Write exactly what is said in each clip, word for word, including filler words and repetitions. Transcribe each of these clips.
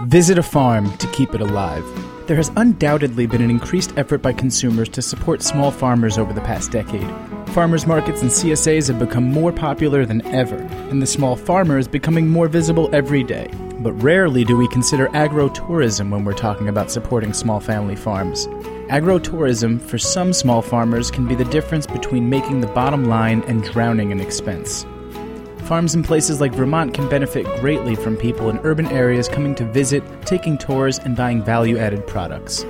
Visit a farm to keep it alive. There has undoubtedly been an increased effort by consumers to support small farmers over the past decade. Farmers markets and C S As have become more popular than ever, and the small farmer is becoming more visible every day. But rarely do we consider agro-tourism when we're talking about supporting small family farms. Agro-tourism, for some small farmers, can be the difference between making the bottom line and drowning in expense. Farms in places like Vermont can benefit greatly from people in urban areas coming to visit, taking tours, and buying value-added products.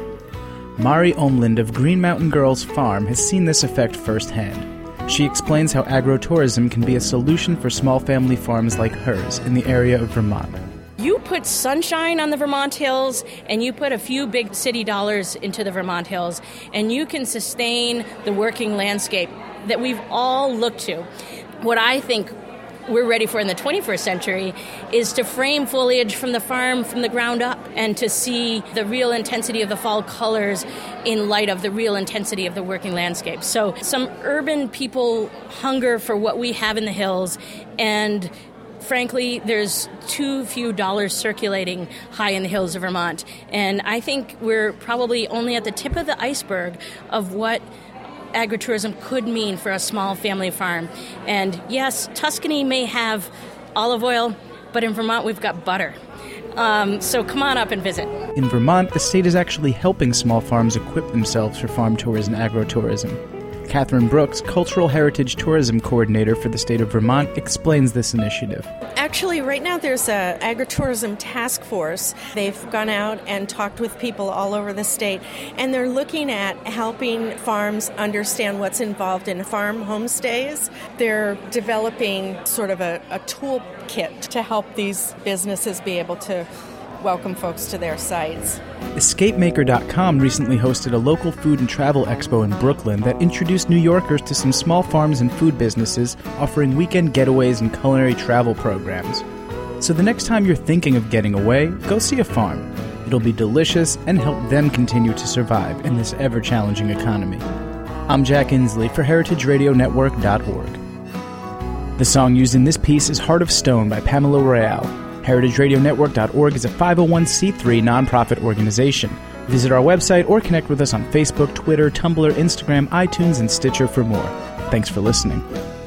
Mari Omland of Green Mountain Girls Farm has seen this effect firsthand. She explains how agro-tourism can be a solution for small family farms like hers in the area of Vermont. You put sunshine on the Vermont hills, and you put a few big city dollars into the Vermont hills, and you can sustain the working landscape that we've all looked to. What I think we're ready for in the twenty-first century is to frame foliage from the farm from the ground up and to see the real intensity of the fall colors in light of the real intensity of the working landscape. So some urban people hunger for what we have in the hills, and frankly, there's too few dollars circulating high in the hills of Vermont. And I think we're probably only at the tip of the iceberg of what agritourism could mean for a small family farm. And yes, Tuscany may have olive oil, but in Vermont we've got butter. Um, so come on up and visit. In Vermont, the state is actually helping small farms equip themselves for farm tours and agrotourism. Catherine Brooks, Cultural Heritage Tourism Coordinator for the state of Vermont, explains this initiative. Actually, right now there's an agritourism task force. They've gone out and talked with people all over the state, and they're looking at helping farms understand what's involved in farm homestays. They're developing sort of a, a toolkit to help these businesses be able to welcome folks to their sites. Escape Maker dot com recently hosted a local food and travel expo in Brooklyn that introduced New Yorkers to some small farms and food businesses offering weekend getaways and culinary travel programs. So the next time you're thinking of getting away, go see a farm. It'll be delicious and help them continue to survive in this ever-challenging economy. I'm Jack Inslee for Heritage Radio Network dot org. The song used in this piece is Heart of Stone by Pamela Royale. Heritage Radio Network dot org is a five oh one c three nonprofit organization. Visit our website or connect with us on Facebook, Twitter, Tumblr, Instagram, iTunes, and Stitcher for more. Thanks for listening.